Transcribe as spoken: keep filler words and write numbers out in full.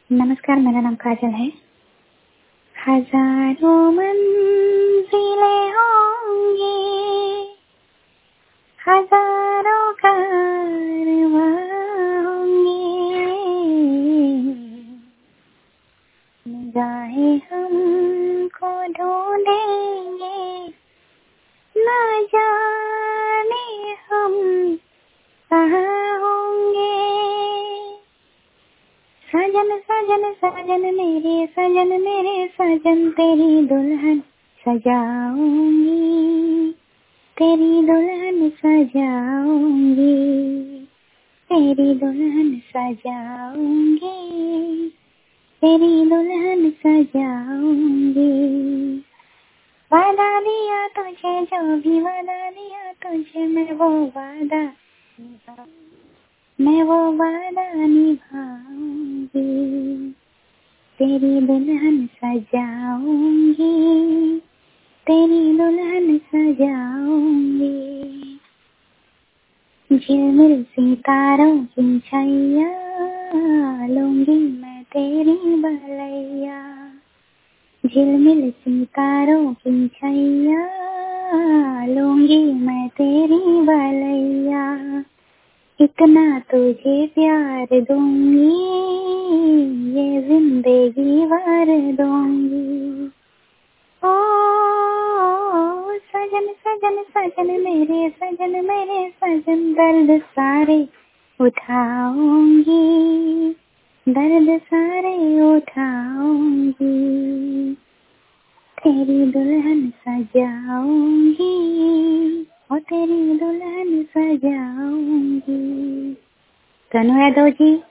नमस्कार, मेरा नाम काजल है। हजारों मंजिलें होंगी, हजारों कारवां होंगे, निगाहें हमको ढूंढेंगे, ना जाने हम कहाँ होंगे। सजन सजन सजन मेरे सजन मेरे सजन, तेरी दुल्हन सजाऊंगी, तेरी दुल्हन सजाऊंगी, तेरी दुल्हन सजाऊंगी, तेरी दुल्हन सजाऊंगी। वादा दिया तुझे, जो भी वादा दिया तुझे, मैं वो वादा मैं वो वादा निभाऊंगी, तेरी दुल्हन सजाऊंगी, तेरी दुल्हन सजाऊंगी। झिलमिल सितारों की छैया लूंगी मैं तेरी भलैया, झिलमिल सितारों की छैया लूंगी मैं तेरी भलैया। इतना तुझे प्यार दूंगी, ये जिंदगी भर दूंगी। ओ सजन सजन सजन मेरे सजन मेरे सजन, दर्द सारे उठाऊंगी, दर्द सारे उठाऊंगी, तेरी दुल्हन सजाऊंगी, और तेरी दुल्हन सजाऊंगी। तनु यादव जी।